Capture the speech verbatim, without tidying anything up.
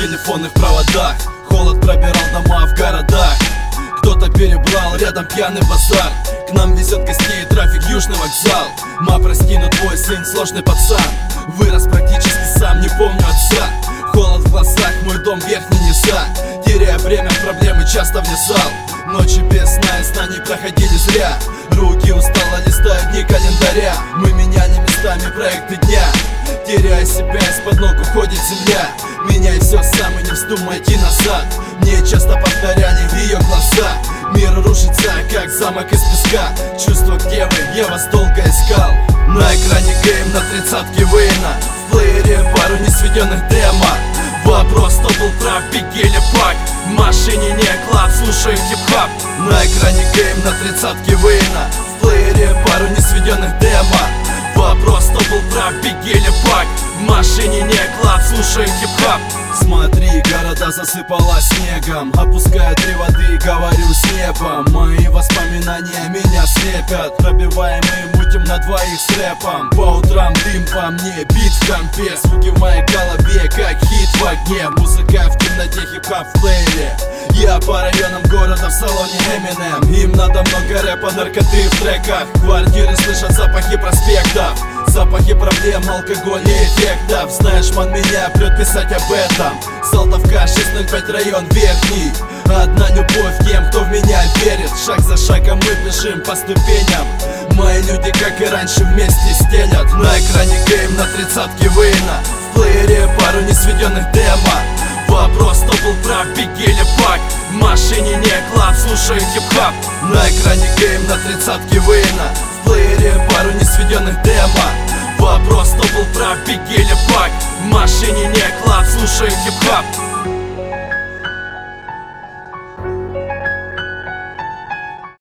телефоны в проводах. Холод пробирал дома в городах. Кто-то перебрал, рядом пьяный базар. К нам везет гостей трафик, южный вокзал. Ма, прости, но твой сын сложный пацан. Вырос практически сам, не помню отца. Холод в глазах, мой дом верхний низа. Теряя время, проблемы часто внезал. Ночи без сна и сна не проходили зря. Руки устало листают дни календаря. Мы меняли местами проекты дня. Теряя себя, из-под ног уходит земля. Меняй все сам и не вздумай идти назад. Мне часто повторяли в ее глаза. Мир рушится, как замок из песка. Чувство, где вы, я вас долго искал. На экране гейм на тридцатке Вейна. В плеере пару несведенных демо. Вопрос, кто был прав, беги или пак. В машине не клаб, слушаю хип-хап. На экране гейм на тридцатке Вейна. В плеере пару несведенных демо. Вопрос, кто был прав, беги или пак. В машине не клаб, слушаю хип-хап. Смотри, города засыпала снегом. Опуская три воды, говорю с небом. Мои воспоминания меня слепят. Пробиваемые мутим на двоих с рэпом. По утрам дым по мне, бит в компе. Звуки в моей голове, как хит в огне. Музыка в темноте, хип-хап в плеере. Я по районам города в салоне Eminem. Им надо много рэпа, наркоты в треках. Квартиры слышат запахи проспектов. Запахи проблем, алкоголя и эффектов. Знаешь, ман, меня прет писать об этом. Салтовка, шесть ноль пять, район верхний. Одна любовь тем, кто в меня верит. Шаг за шагом мы бежим по ступеням. Мои люди, как и раньше, вместе стелят. На экране гейм на тридцатке Вейна. В плеере пару несведенных демо. Вопрос, кто был прав, беги или пак. В машине не клаб, слушаю хип-хап. На экране гейм на тридцатке Вейна. В плеере пару несведенных демо. Вопрос, кто был прав, беги или пак. В машине не клаб, слушаю хип-хап.